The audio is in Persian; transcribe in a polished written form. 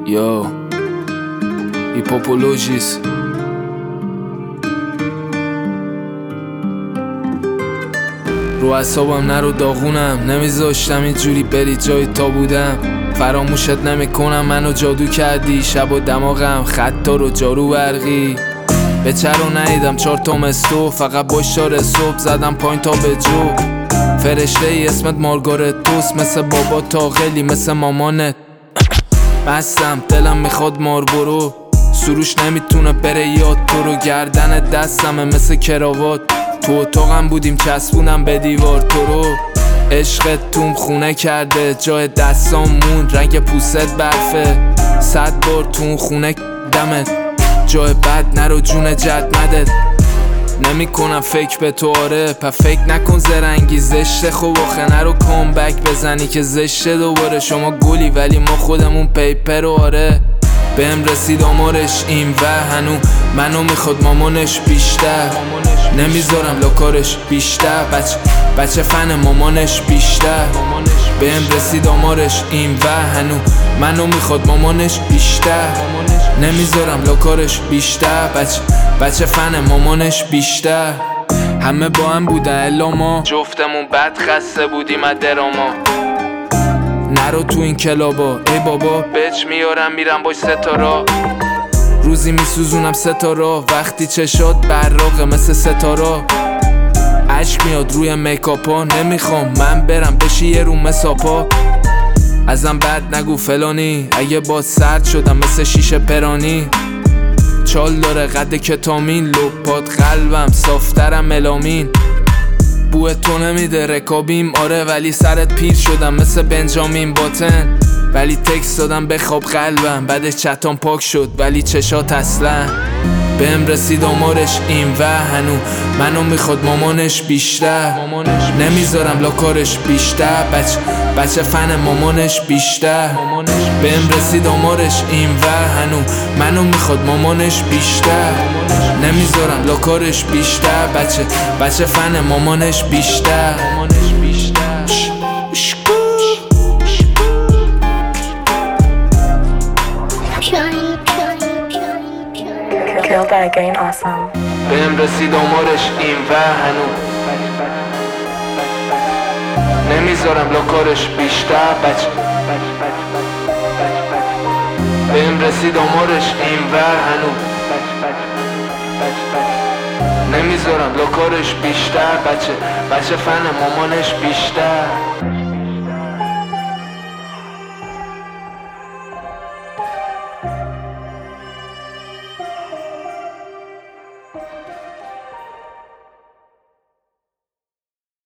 یا هیپوپولوژیس رو اعصابم نرو داغونم، نمیذاشتم اینجوری بری جای تا بودم. فراموشت نمیکنم، منو جادو کردی، شب و دماغم خطا رو جارو برقی. به چرا ندیدم 4 تا مستو، فقط با اشاره صبح زدم پایین تا به جو. فرشته ای اسمت مارگارت توست، مثل بابا تاقلی مثل مامانت. مستم دلم میخواد ماربرو، سروش نمیتونه بره یاد تو رو. گردن دستمه مثل کراوات، تو اتاقم بودیم چسبونم به دیوار تو رو. عشقت توم خونه کرده، جای دستام موند رنگ پوست برفه. 100 بار تو اون خونه دمت، جای بد نرو جون جد مدت. نمی کنم فکر به تو آره، پا فکر نکن زرنگی زشته. خوب آخه نرو کامبک بزنی که زشته دوباره. شما گلی ولی ما خودمون پیپر و آره. بهم رسید آمارش این و هنو منو میخواد مامانش بیشتر. نمیذارم لاکارش بیشتر، بچه فن مامانش بیشتر. بهم رسید آمارش این و هنو منو میخواد مامانش بیشتر. نمیذارم لاکارش بیشتر، بچه فن مامانش بیشتر. همه با هم بودن الا ما جفتمون بد خسته بودیم از دراما. نرو تو این کلابا ای بابا، بچ میارم میرم باش ستارا. روزی میسوزونم ستارا، وقتی چشات براقه مثل ستارا. عشق میاد روی میکاپا، نمیخوام من برم بشی یه رو مساپا. ازم بد نگو فلانی، اگه با سرد شدم مثل شیشه پرانی. چال داره قد کتامین، لپات قلبم صافترم ملامین. بوه تو نمیده رکابیم آره، ولی سرت پیر شدم مثل بنجامین باتن. ولی تکس دادم بخواب قلبم، بعدش چتام پاک شد ولی چشات اصلا. بهم رسید آمارش این و هنو منو میخواد مامانش بیشتر. نمیذارم لاکارش بیشتر، بچه فن مامانش بیشتر. بهم رسید آمارش این و هنو منو میخواد مامانش بیشتر. نمیذارم لاکارش بیشتر، بچه فن مامانش بیشتر. Kill that game awesome. بهم رسید آمارش این و هنو نمیذارم لاکارش بیشتر، بهم رسید آمارش این و هنو نمیذارم لاکارش بیشتر، بچه فن مامانش بیشتر.